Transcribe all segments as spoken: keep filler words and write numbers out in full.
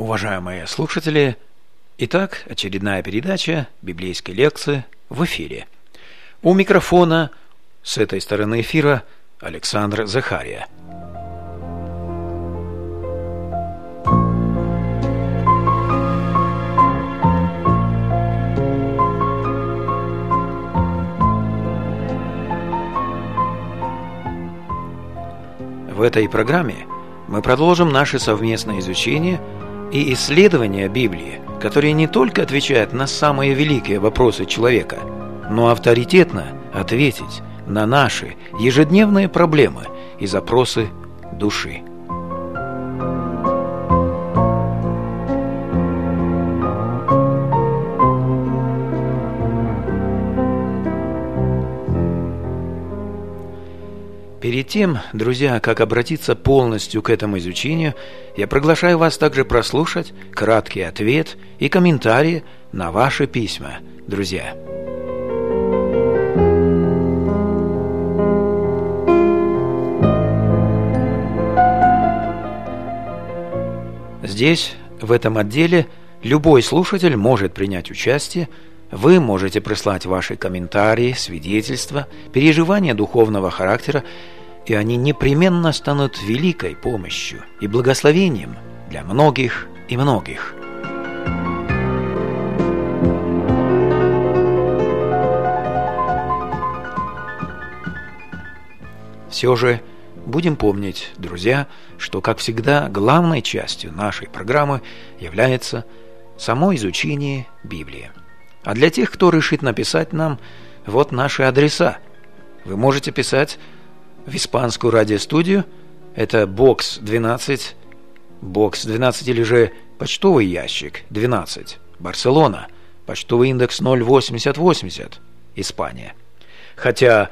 Уважаемые слушатели, итак, очередная передача библейской лекции в эфире. У микрофона с этой стороны эфира Александр Захария. В этой программе мы продолжим наше совместное изучение и исследование Библии, которые не только отвечают на самые великие вопросы человека, но авторитетно ответить на наши ежедневные проблемы и запросы души. Перед тем, друзья, как обратиться полностью к этому изучению, я приглашаю вас также прослушать краткий ответ и комментарии на ваши письма, друзья. Здесь, в этом отделе, любой слушатель может принять участие. Вы можете прислать ваши комментарии, свидетельства, переживания духовного характера, и они непременно станут великой помощью и благословением для многих и многих. Все же будем помнить, друзья, что, как всегда, главной частью нашей программы является само изучение Библии. А для тех, кто решит написать нам, вот наши адреса. Вы можете писать в испанскую радиостудию, это бокс двенадцать, бокс двенадцать или же почтовый ящик двенадцать, Барселона, почтовый индекс ноль восемьдесят восемьдесят, Испания. Хотя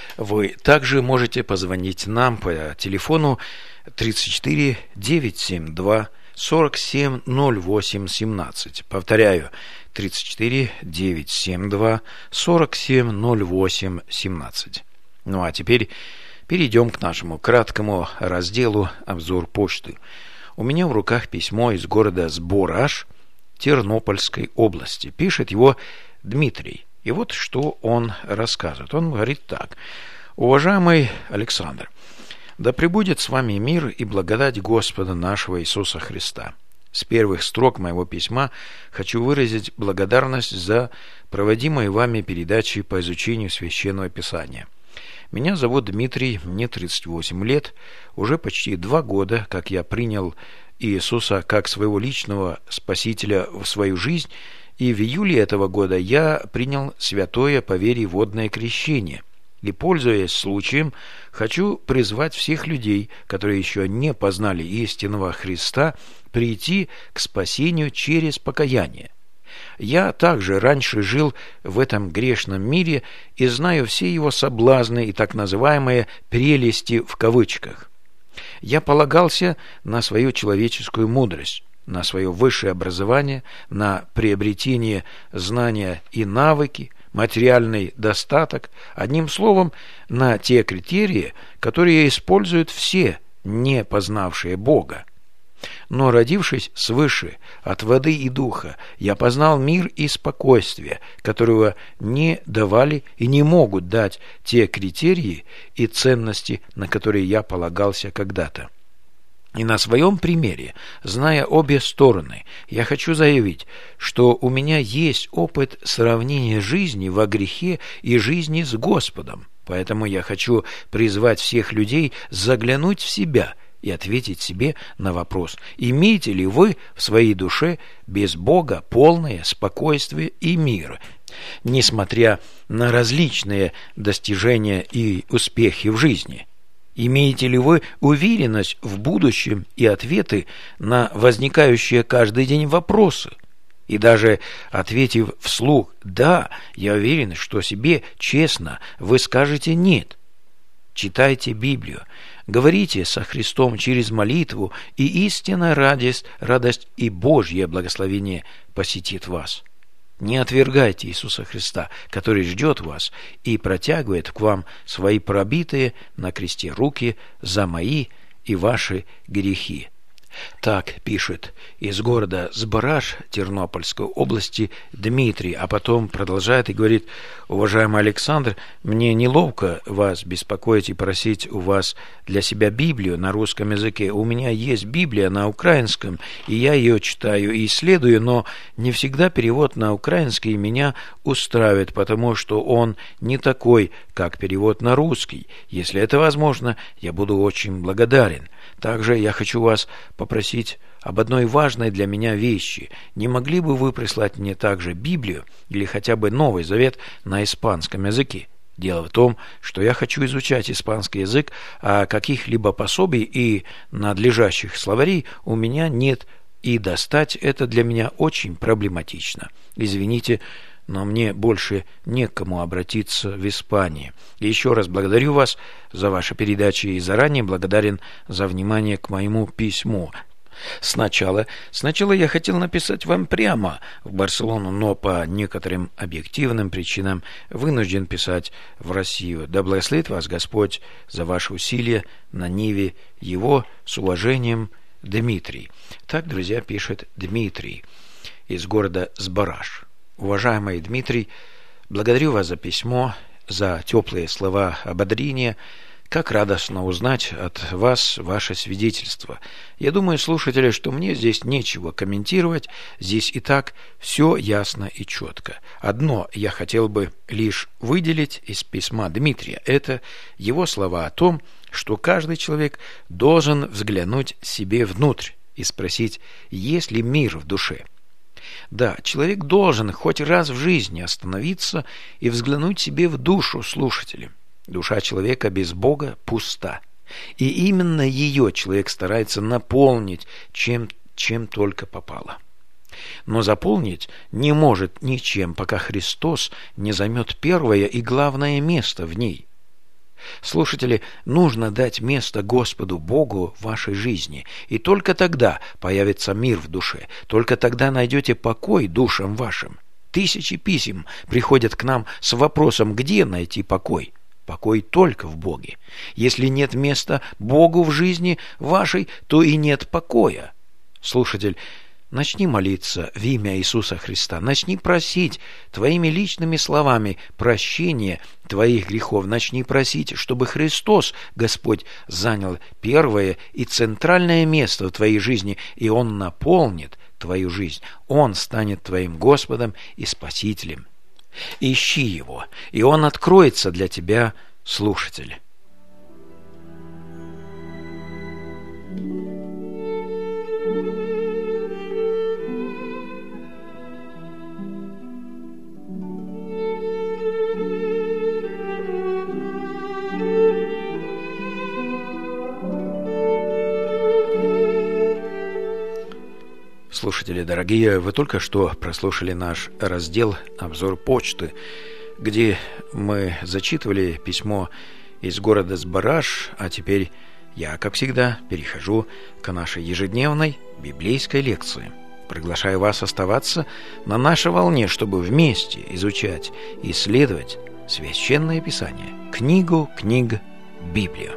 вы также можете позвонить нам по телефону тридцать четыре девятьсот семьдесят два сорок семь ноль восемь семнадцать. Повторяю, тридцать четыре девятьсот семьдесят два сорок семь ноль восемь семнадцать. Ну а теперь перейдем к нашему краткому разделу «Обзор почты». У меня в руках письмо из города Збораж Тернопольской области. Пишет его Дмитрий. И вот что он рассказывает. Он говорит так: «Уважаемый Александр, да пребудет с вами мир и благодать Господа нашего Иисуса Христа. С первых строк моего письма хочу выразить благодарность за проводимые вами передачи по изучению Священного Писания. Меня зовут Дмитрий, мне тридцать восемь лет, уже почти два года, как я принял Иисуса как своего личного Спасителя в свою жизнь, и в июле этого года я принял святое по вере водное крещение. И, пользуясь случаем, хочу призвать всех людей, которые еще не познали истинного Христа, прийти к спасению через покаяние. Я также раньше жил в этом грешном мире и знаю все его соблазны и так называемые «прелести» в кавычках. Я полагался на свою человеческую мудрость, на свое высшее образование, на приобретение знания и навыки, материальный достаток, одним словом, на те критерии, которые используют все, не познавшие Бога. Но, родившись свыше, от воды и духа, я познал мир и спокойствие, которого не давали и не могут дать те критерии и ценности, на которые я полагался когда-то. И на своем примере, зная обе стороны, я хочу заявить, что у меня есть опыт сравнения жизни во грехе и жизни с Господом. Поэтому я хочу призвать всех людей заглянуть в себя и ответить себе на вопрос: имеете ли вы в своей душе без Бога полное спокойствие и мир, несмотря на различные достижения и успехи в жизни? Имеете ли вы уверенность в будущем и ответы на возникающие каждый день вопросы? И даже ответив вслух «да», я уверен, что себе честно вы скажете «нет». Читайте Библию, говорите со Христом через молитву, и истинная радость, радость и Божье благословение посетит вас. Не отвергайте Иисуса Христа, который ждет вас и протягивает к вам свои пробитые на кресте руки за мои и ваши грехи. Так пишет из города Сбараж Тернопольской области Дмитрий, а потом продолжает и говорит: уважаемый Александр, мне неловко вас беспокоить и просить у вас для себя Библию на русском языке. У меня есть Библия на украинском, и я ее читаю и исследую, но не всегда перевод на украинский меня устраивает, потому что он не такой, как перевод на русский. Если это возможно, я буду очень благодарен. Также я хочу вас попросить об одной важной для меня вещи. Не могли бы вы прислать мне также Библию или хотя бы Новый Завет на испанском языке? Дело в том, что я хочу изучать испанский язык, а каких-либо пособий и надлежащих словарей у меня нет, и достать это для меня очень проблематично. Извините, но мне больше не к кому обратиться в Испании. И еще раз благодарю вас за ваши передачи и заранее благодарен за внимание к моему письму. Сначала, сначала я хотел написать вам прямо в Барселону, но по некоторым объективным причинам вынужден писать в Россию. Да благословит вас Господь за ваши усилия на ниве Его. С уважением, Дмитрий. Так, друзья, пишет Дмитрий из города Сбараж. Уважаемый Дмитрий, благодарю вас за письмо, за теплые слова ободрения. Как радостно узнать от вас ваше свидетельство. Я думаю, слушатели, что мне здесь нечего комментировать, здесь и так все ясно и четко. Одно я хотел бы лишь выделить из письма Дмитрия. Это его слова о том, что каждый человек должен взглянуть себе внутрь и спросить, есть ли мир в душе. Да, человек должен хоть раз в жизни остановиться и взглянуть себе в душу, слушатели. Душа человека без Бога пуста. И именно ее человек старается наполнить чем, чем только попало. Но заполнить не может ничем, пока Христос не займет первое и главное место в ней. Слушатели, нужно дать место Господу Богу в вашей жизни, и только тогда появится мир в душе, только тогда найдете покой душам вашим. Тысячи писем приходят к нам с вопросом, где найти покой. Покой только в Боге. Если нет места Богу в жизни вашей, то и нет покоя. Слушатель, начни молиться в имя Иисуса Христа. Начни просить твоими личными словами прощения твоих грехов. Начни просить, чтобы Христос, Господь, занял первое и центральное место в твоей жизни, и Он наполнит твою жизнь. Он станет твоим Господом и Спасителем. Ищи Его, и Он откроется для тебя, слушатель. Слушатели дорогие, вы только что прослушали наш раздел «Обзор почты», где мы зачитывали письмо из города Сбараж, а теперь я, как всегда, перехожу к нашей ежедневной библейской лекции. Приглашаю вас оставаться на нашей волне, чтобы вместе изучать и исследовать Священное Писание, книгу книг Библию.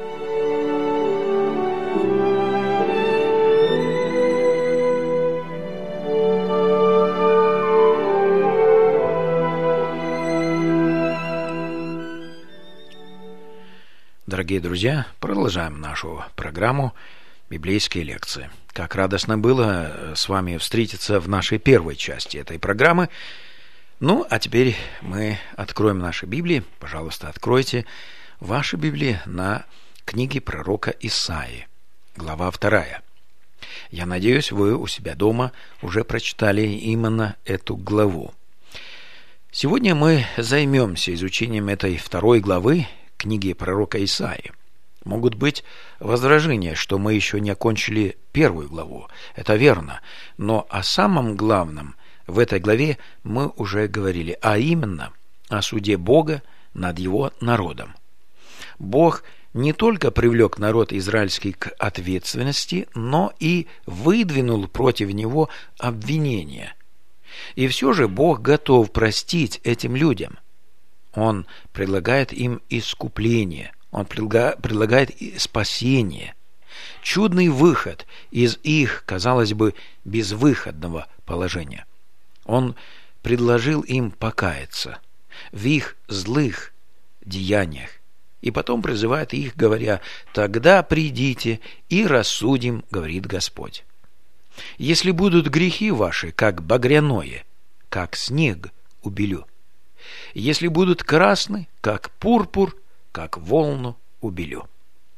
Дорогие друзья, продолжаем нашу программу «Библейские лекции». Как радостно было с вами встретиться в нашей первой части этой программы. Ну, а теперь мы откроем наши Библии. Пожалуйста, откройте ваши Библии на книге пророка Исаии, глава вторая. Я надеюсь, вы у себя дома уже прочитали именно эту главу. Сегодня мы займемся изучением этой второй главы книги пророка Исаии. Могут быть возражения, что мы еще не окончили первую главу. Это верно. Но о самом главном в этой главе мы уже говорили, а именно о суде Бога над его народом. Бог не только привлек народ израильский к ответственности, но и выдвинул против него обвинения. И все же Бог готов простить этим людям. Он предлагает им искупление, Он предлагает спасение. чудный выход из их, казалось бы, безвыходного положения. Он предложил им покаяться в их злых деяниях и потом призывает их, говоря: «Тогда придите и рассудим, говорит Господь. Если будут грехи ваши, как багряное, как снег убелю. Если будут красны, как пурпур, как волну убелю».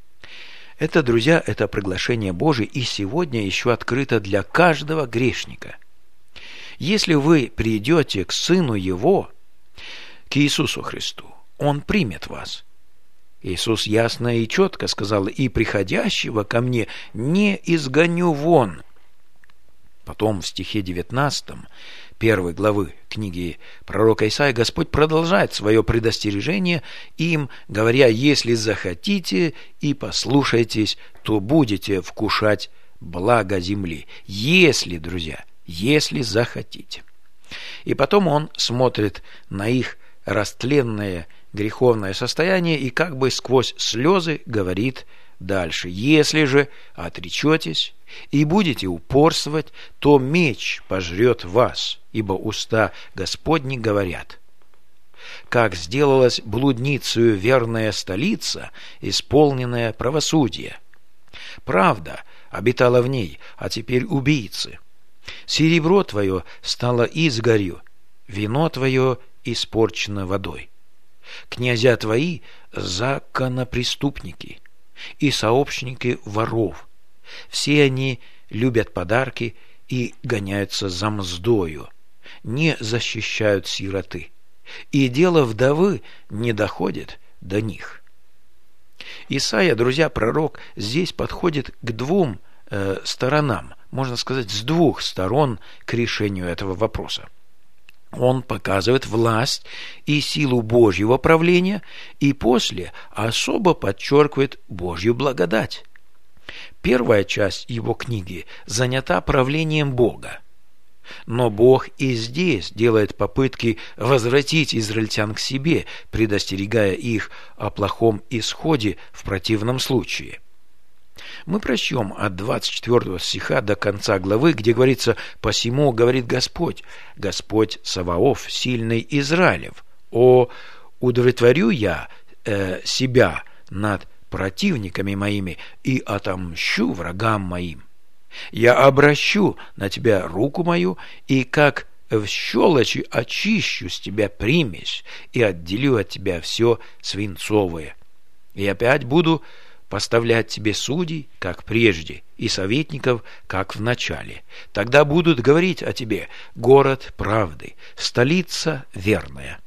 Это, друзья, это приглашение Божие и сегодня еще открыто для каждого грешника. Если вы придете к Сыну Его, к Иисусу Христу, Он примет вас. Иисус ясно и четко сказал: «И приходящего ко мне не изгоню вон». Потом в стихе девятнадцатом первой главы книги пророка Исаии Господь продолжает свое предостережение им, говоря: «Если захотите и послушаетесь, то будете вкушать благо земли». Если, друзья, если захотите. И потом он смотрит на их растленное греховное состояние и как бы сквозь слезы говорит дальше: «Если же отречетесь и будете упорствовать, то меч пожрет вас, ибо уста Господни говорят. Как сделалась блудницею верная столица, исполненная правосудия. Правда обитала в ней, а теперь убийцы. Серебро твое стало изгорью, вино твое испорчено водой. Князья твои законопреступники и сообщники воров. Все они любят подарки и гоняются за мздою, не защищают сироты, и дело вдовы не доходит до них». Исайя, друзья, пророк, здесь подходит к двум э, сторонам, можно сказать, с двух сторон к решению этого вопроса. Он показывает власть и силу Божьего правления, и после особо подчеркивает Божью благодать. Первая часть его книги занята правлением Бога. Но Бог и здесь делает попытки возвратить израильтян к себе, предостерегая их о плохом исходе в противном случае. Мы прочтем от двадцать четвёртого стиха до конца главы, где говорится: «Посему говорит Господь, Господь Саваоф, сильный Израилев, о, удовлетворю я э, себя над противниками моими и отомщу врагам моим. Я обращу на тебя руку мою, и как в щелочи очищу с тебя примесь, и отделю от тебя все свинцовое. И опять буду поставлять тебе судей, как прежде, и советников, как в начале. Тогда будут говорить о тебе: город правды, столица верная.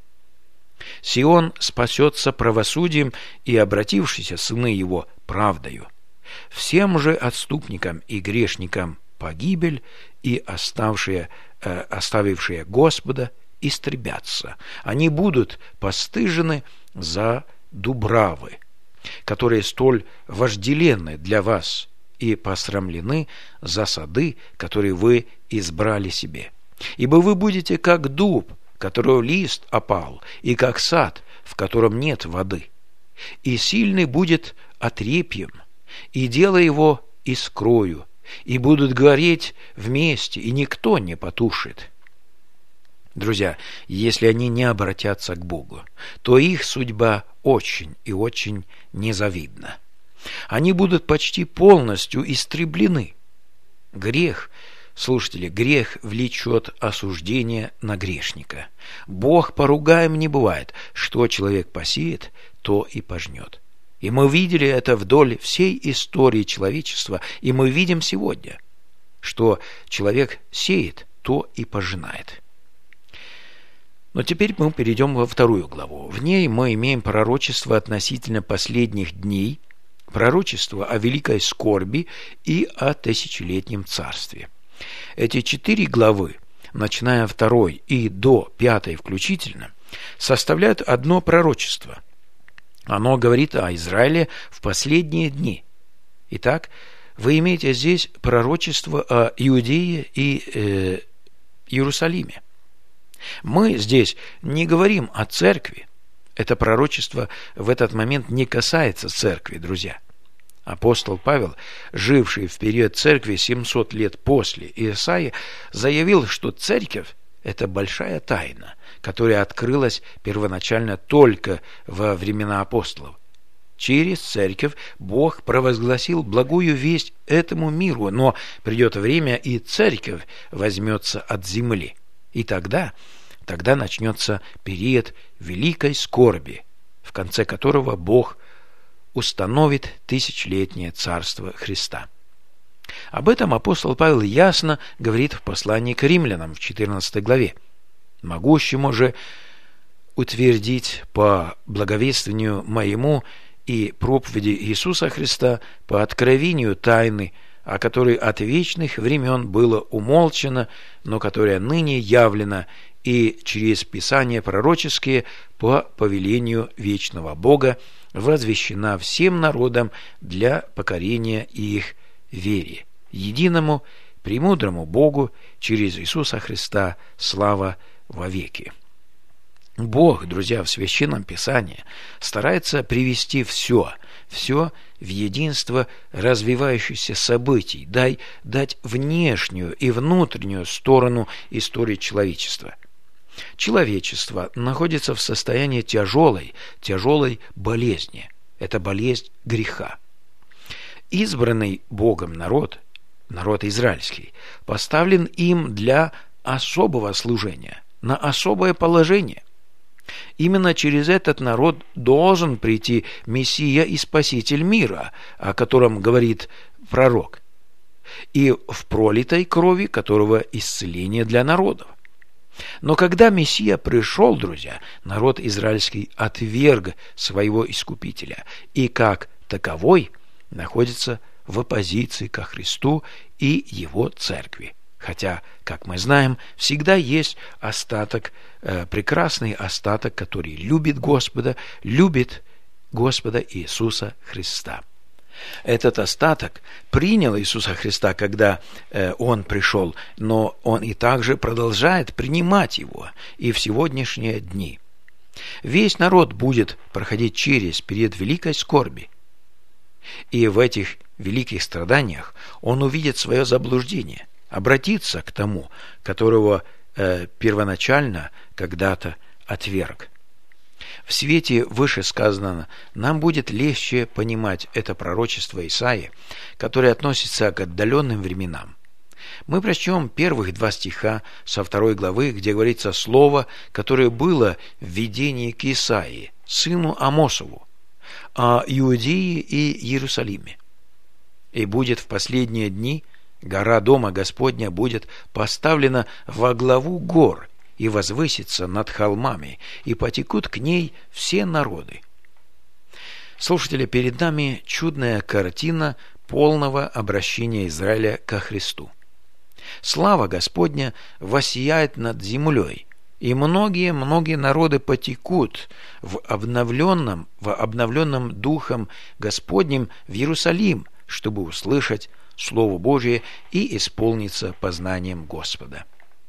Сион спасется правосудием, и обратившиеся сыны его правдою. Всем же отступникам и грешникам погибель, и оставшие, э, оставившие Господа истребятся. Они будут постыжены за дубравы, которые столь вожделенны для вас, и посрамлены за сады, которые вы избрали себе. Ибо вы будете как дуб, которого лист опал, и как сад, в котором нет воды. И сильный будет отрепьем, и дело его искрою, и будут гореть вместе, и никто не потушит». Друзья, если они не обратятся к Богу, то их судьба очень и очень незавидна. Они будут почти полностью истреблены. Грех, слушатели, грех влечет осуждение на грешника. Бог поругаем не бывает. Что человек посеет, то и пожнет. И мы видели это вдоль всей истории человечества, и мы видим сегодня, что человек сеет, то и пожинает. Но теперь мы перейдем во вторую главу. В ней мы имеем пророчество относительно последних дней, пророчество о великой скорби и о тысячелетнем царстве. Эти четыре главы, начиная второй и до пятой включительно, составляют одно пророчество. Оно говорит о Израиле в последние дни. Итак, вы имеете здесь пророчество о Иудее и э, Иерусалиме. Мы здесь не говорим о церкви. Это пророчество в этот момент не касается церкви, друзья. Апостол Павел, живший в период церкви семьсот лет после Исаии, заявил, что церковь – это большая тайна, которая открылась первоначально только во времена апостолов. Через церковь Бог провозгласил благую весть этому миру, но придет время, и церковь возьмется от земли. И тогда, тогда начнется период великой скорби, в конце которого Бог установит тысячелетнее царство Христа. Об этом апостол Павел ясно говорит в послании к римлянам в четырнадцатой главе. «Могущему же утвердить по благовествованию моему и проповеди Иисуса Христа по откровению тайны, о которой от вечных времен было умолчано, но которая ныне явлена и через Писания пророческие по повелению вечного Бога возвещена всем народам для покорения их вере, единому, премудрому Богу через Иисуса Христа слава вовеки». Бог, друзья, в Священном Писании старается привести все, все в единство развивающихся событий, дай, дать внешнюю и внутреннюю сторону истории человечества. Человечество находится в состоянии тяжелой, тяжелой болезни. Это болезнь греха. Избранный Богом народ, народ израильский, поставлен им для особого служения, на особое положение. Именно через этот народ должен прийти Мессия и Спаситель мира, о котором говорит пророк, и в пролитой крови которого исцеление для народов. Но когда Мессия пришел, друзья, народ израильский отверг своего Искупителя и как таковой находится в оппозиции ко Христу и Его Церкви. Хотя, как мы знаем, всегда есть остаток, э, прекрасный остаток, который любит Господа, любит Господа Иисуса Христа. Этот остаток принял Иисуса Христа, когда э, Он пришел, но Он и также продолжает принимать Его и в сегодняшние дни. Весь народ будет проходить через период великой скорби. И в этих великих страданиях он увидит свое заблуждение, обратиться к тому, которого э, первоначально когда-то отверг. В свете вышесказанного нам будет легче понимать это пророчество Исаии, которое относится к отдаленным временам. Мы прочтем первых два стиха со второй главы, где говорится слово, которое было в видении к Исаии, сыну Амосову, о Иудее и Иерусалиме. «И будет в последние дни гора Дома Господня будет поставлена во главу гор и возвысится над холмами, и потекут к ней все народы». Слушатели, перед нами чудная картина полного обращения Израиля ко Христу. Слава Господня воссияет над землей, и многие-многие народы потекут в обновленном, в обновленном Духом Господнем в Иерусалим, чтобы услышать Слово Божие и исполниться познанием Господа.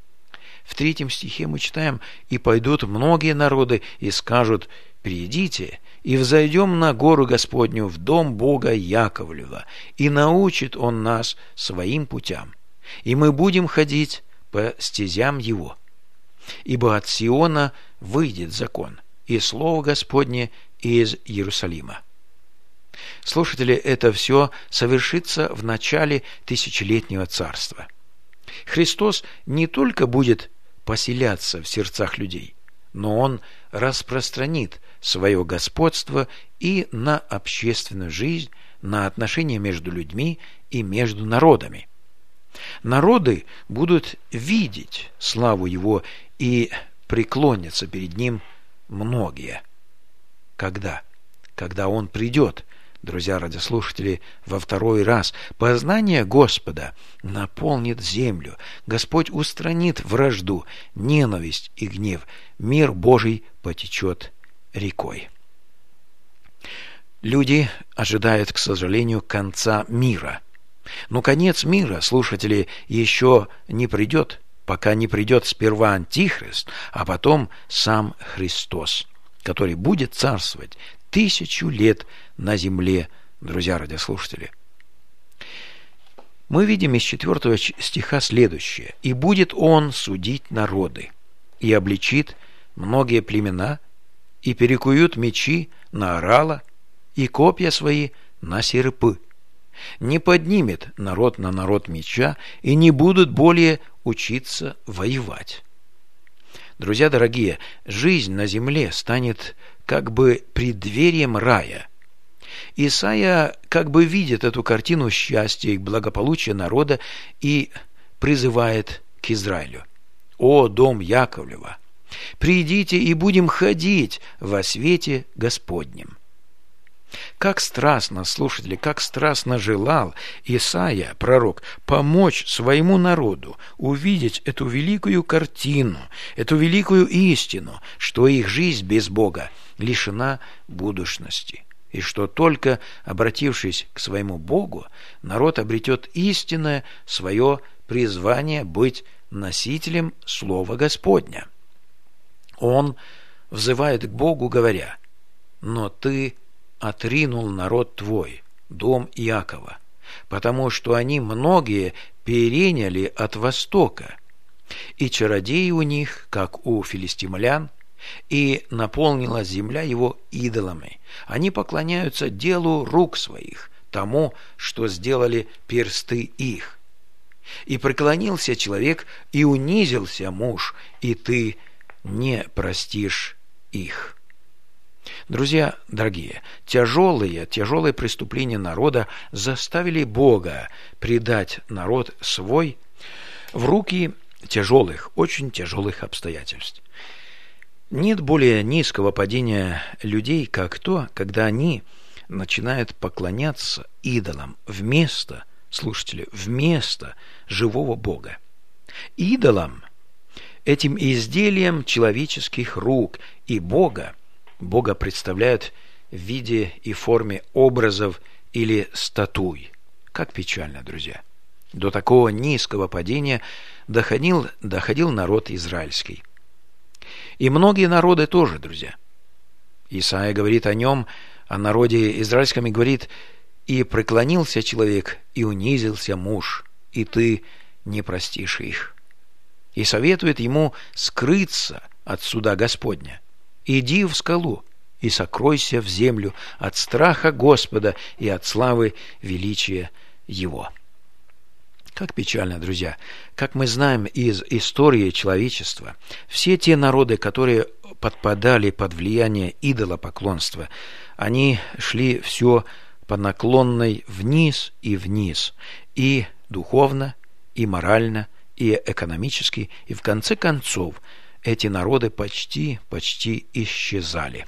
В третьем стихе мы читаем: «И пойдут многие народы и скажут: придите, и взойдем на гору Господню, в дом Бога Яковлева, и научит Он нас своим путям, и мы будем ходить по стезям Его. Ибо от Сиона выйдет закон, и Слово Господне из Иерусалима». Слушатели, это все совершится в начале тысячелетнего царства. Христос не только будет поселяться в сердцах людей, но Он распространит свое господство и на общественную жизнь, на отношения между людьми и между народами. Народы будут видеть славу Его и преклонятся перед Ним многие. Когда? Когда Он придет, друзья радиослушатели, во второй раз. Познание Господа наполнит землю. Господь устранит вражду, ненависть и гнев. Мир Божий потечет рекой. Люди ожидают, к сожалению, конца мира. Но конец мира, слушатели, еще не придет, пока не придет сперва Антихрист, а потом сам Христос, который будет царствовать тысячу лет на земле друзья радиослушатели. Мы видим из четвертого стиха следующее. «И будет он судить народы, и обличит многие племена, и перекуют мечи на орала, и копья свои на серпы. Не поднимет народ на народ меча, и не будут более учиться воевать». Друзья дорогие, жизнь на земле станет как бы преддверием рая. Исайя как бы видит эту картину счастья и благополучия народа и призывает к Израилю. «О, дом Яковлева, придите и будем ходить во свете Господнем». Как страстно, слушатели, как страстно желал Исайя, пророк, помочь своему народу увидеть эту великую картину, эту великую истину, что их жизнь без Бога лишена будущности, и что только обратившись к своему Богу, народ обретет истинное свое призвание быть носителем Слова Господня. Он взывает к Богу, говоря: «Но ты отринул народ твой, дом Иакова, потому что они многие переняли от востока, и чародеи у них, как у филистимлян, и наполнилась земля его идолами. Они поклоняются делу рук своих, тому, что сделали персты их. И преклонился человек, и унизился муж, и ты не простишь их». Друзья дорогие, тяжелые, тяжелые преступления народа заставили Бога предать народ свой в руки тяжелых, очень тяжелых обстоятельств. Нет более низкого падения людей, как то, когда они начинают поклоняться идолам вместо, слушатели, вместо живого Бога. Идолам, этим изделием человеческих рук, и Бога, Бога представляют в виде и форме образов или статуй. Как печально, друзья. До такого низкого падения доходил, доходил народ израильский. И многие народы тоже, друзья. Исайя говорит о нем, о народе израильском, и говорит: «И преклонился человек, и унизился муж, и ты не простишь их». И советует ему скрыться от суда Господня. «Иди в скалу и сокройся в землю от страха Господа и от славы величия Его». Как печально, друзья. Как мы знаем из истории человечества, все те народы, которые подпадали под влияние идолопоклонства, они шли все по наклонной вниз и вниз, и духовно, и морально, и экономически, и в конце концов эти народы почти, почти исчезали.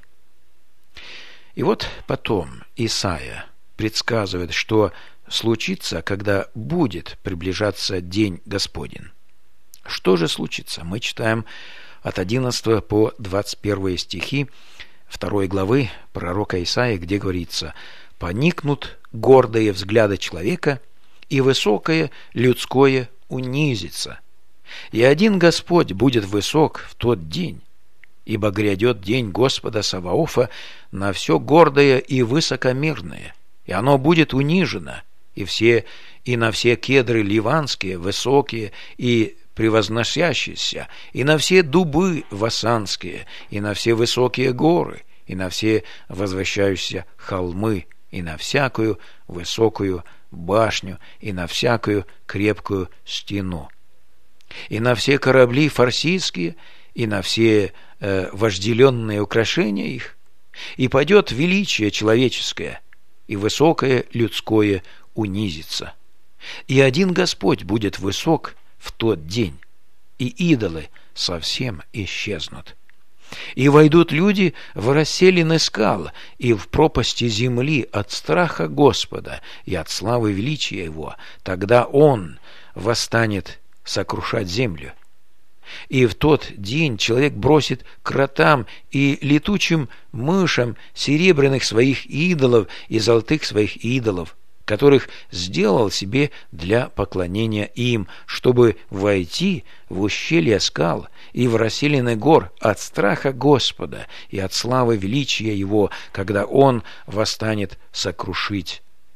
И вот потом Исайя предсказывает, что случится, когда будет приближаться день Господень. Что же случится? Мы читаем от одиннадцатого по двадцать первые стихи второй главы пророка Исаии, где говорится: «Поникнут гордые взгляды человека, и высокое людское унизится. И один Господь будет высок в тот день, ибо грядет день Господа Саваофа на все гордое и высокомерное, и оно будет унижено, и все и на все кедры ливанские, высокие и превозносящиеся, и на все дубы васанские, и на все высокие горы, и на все возвышающиеся холмы, и на всякую высокую башню, и на всякую крепкую стену, и на все корабли фарсийские, и на все э, вожделенные украшения их, и падет величие человеческое, и высокое людское унизится. И один Господь будет высок в тот день, и идолы совсем исчезнут. И войдут люди в расселины скал и в пропасти земли от страха Господа и от славы величия Его. Тогда Он восстанет сокрушать землю. И в тот день человек бросит кротам и летучим мышам серебряных своих идолов и золотых своих идолов, которых сделал себе для поклонения им, чтобы войти в ущелье скал и в расселины гор от страха Господа и от славы величия Его, когда Он восстанет сокрушить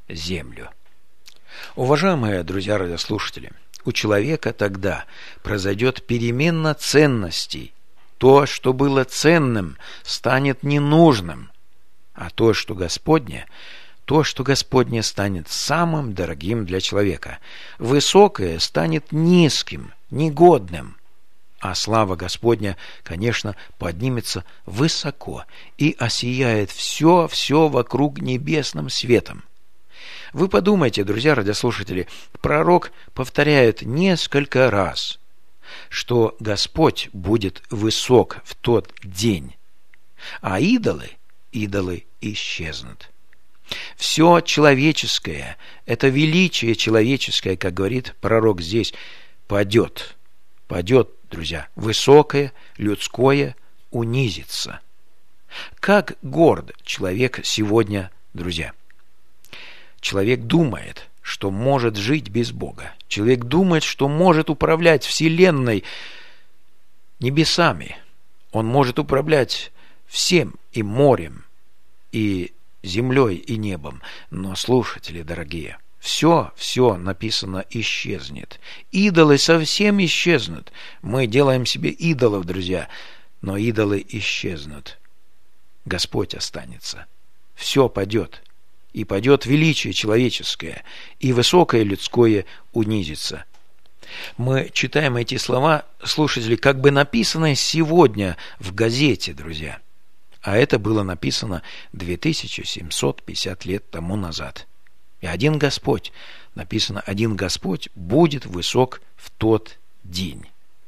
землю. Уважаемые друзья радиослушатели, у человека тогда произойдет перемена ценностей. То, что было ценным, станет ненужным, а то, что Господне, то, что Господне станет самым дорогим для человека. Высокое станет низким, негодным, а слава Господня, конечно, поднимется высоко и осияет все-все вокруг небесным светом. Вы подумайте, друзья радиослушатели, пророк повторяет несколько раз, что Господь будет высок в тот день, а идолы, идолы исчезнут. Все человеческое, это величие человеческое, как говорит пророк здесь, падет, падет, друзья, высокое, людское унизится. Как горд человек сегодня, друзья. Человек думает, что может жить без Бога. Человек думает, что может управлять вселенной, небесами. Он может управлять всем, и морем, и землей, и небом. Но, слушатели дорогие, все, все написано исчезнет. Идолы совсем исчезнут. Мы делаем себе идолов, друзья, но идолы исчезнут. Господь останется. Все падет. И падет величие человеческое, и высокое людское унизится. Мы читаем эти слова, слушатели, как бы написанные сегодня в газете, друзья. А это было написано две тысячи семьсот пятьдесят лет тому назад. И один Господь, написано, один Господь будет высок в тот день.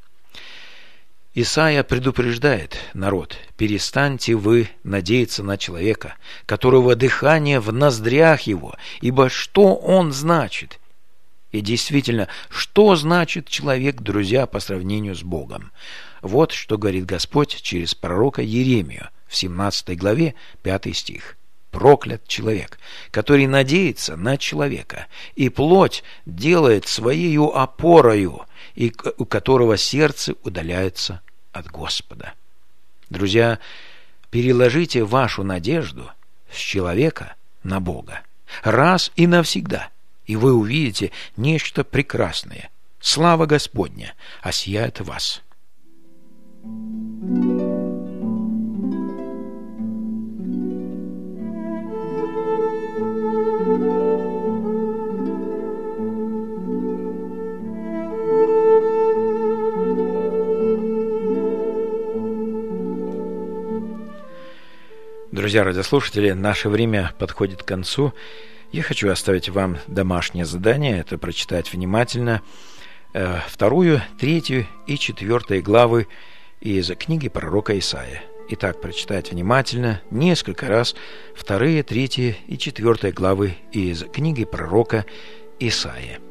Исайя предупреждает народ: перестаньте вы надеяться на человека, которого дыхание в ноздрях его, ибо что он значит? И действительно, что значит человек, друзья, по сравнению с Богом? Вот что говорит Господь через пророка Иеремию в семнадцатой главе, пятый стих. «Проклят человек, который надеется на человека, и плоть делает своею опорою, и у которого сердце удаляется от Господа». Друзья, переложите вашу надежду с человека на Бога раз и навсегда, и вы увидите нечто прекрасное. Слава Господня осияет вас. Друзья радиослушатели, наше время подходит к концу. Я хочу оставить вам домашнее задание. Это прочитать внимательно э, вторую, третью и четвертую главы из книги пророка Исаия. Итак, прочитать внимательно несколько раз вторые, третьи и четвертые главы из книги пророка Исаия.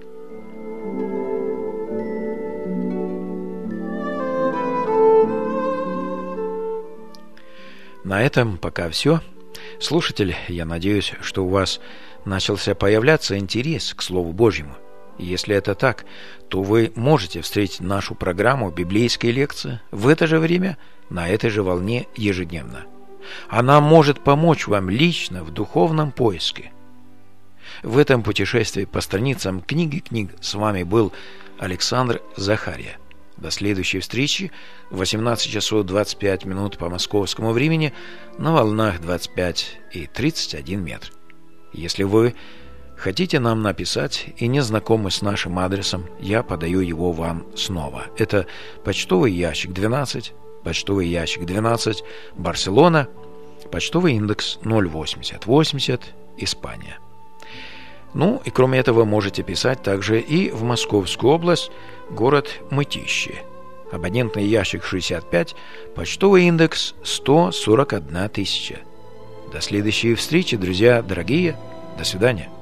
На этом пока все. Слушатель, я надеюсь, что у вас начался появляться интерес к Слову Божьему. И если это так, то вы можете встретить нашу программу «Библейские лекции» в это же время, на этой же волне ежедневно. Она может помочь вам лично в духовном поиске. В этом путешествии по страницам книги книг с вами был Александр Захария. До следующей встречи в восемнадцать часов двадцать пять минут по московскому времени на волнах двадцать пять и тридцать один метр. Если вы хотите нам написать и не знакомы с нашим адресом, я подаю его вам снова. Это почтовый ящик двенадцать, почтовый ящик двенадцать, Барселона, почтовый индекс ноль восемьдесят восемьдесят, Испания. Ну и кроме этого можете писать также и в Московскую область, город Мытищи. Абонентный ящик шестьдесят пять, почтовый индекс сто сорок одна тысяча. До следующей встречи, друзья дорогие. До свидания.